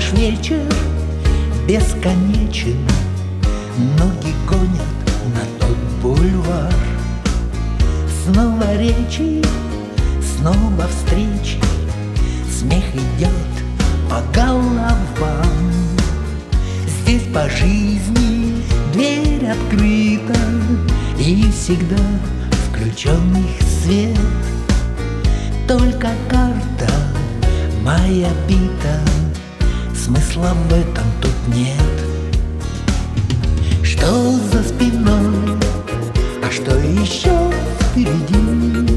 наш вечер бесконечен, ноги гонят на тот бульвар. Снова речи, снова встречи, смех идет по головам. Здесь по жизни дверь открыта, и всегда включенный свет. Только карта моя бита, смысла в этом тут нет. Что за спиной, а что еще впереди?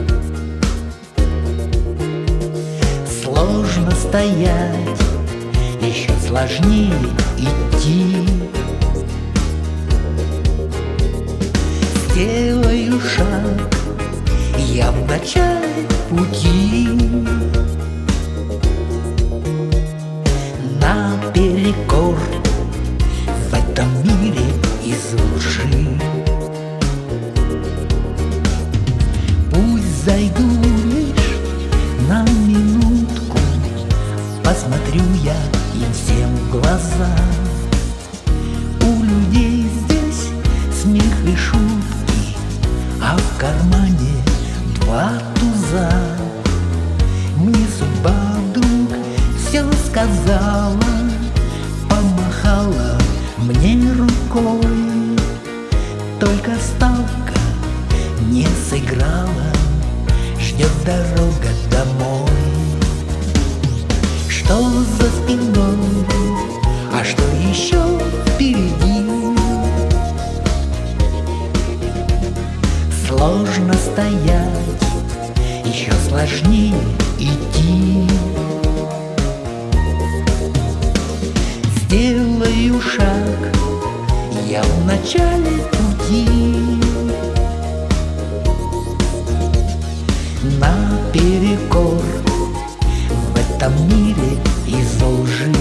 Сложно стоять, еще сложнее идти. Сделаю шаг, я в начале пути. Наперекор в этом мире из лжи. Пусть зайду лишь на минутку, посмотрю я им всем в глаза. У людей здесь смех и шутки, а в кармане два туза. Мне судьба вдруг все сказала, помахала мне рукой. Только ставка не сыграла, ждет дорога домой. Что за спиной, а что еще впереди? Сложно стоять, еще сложнее идти. Сделаю шаг, я в начале пути. Наперекор в этом мире из лжи.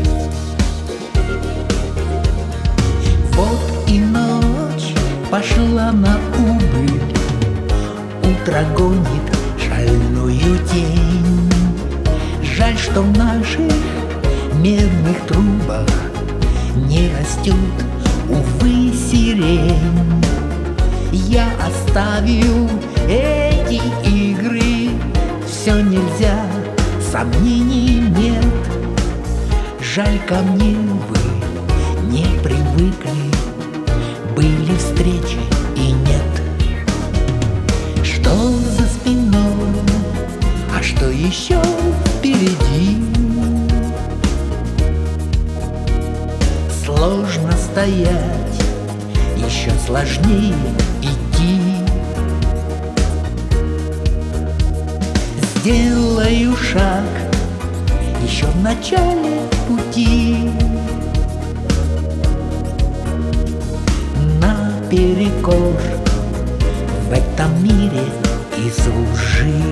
Вот и ночь пошла на убыль, утро гонит шальную тень. Жаль, что в наших медных трубах не растет, увы, сирень. Я оставил эти игры, все нельзя, сомнений нет. Жаль, ко мне вы не привыкли, были встречи и нет. Что за спиной, а что еще впереди? Сложно стоять, еще сложнее идти. Сделаю шаг, еще в начале пути. Наперекор в этом мире из лжи.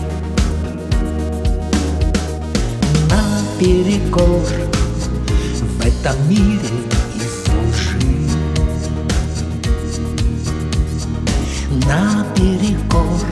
Наперекор в этом мире из лжи. Наперекор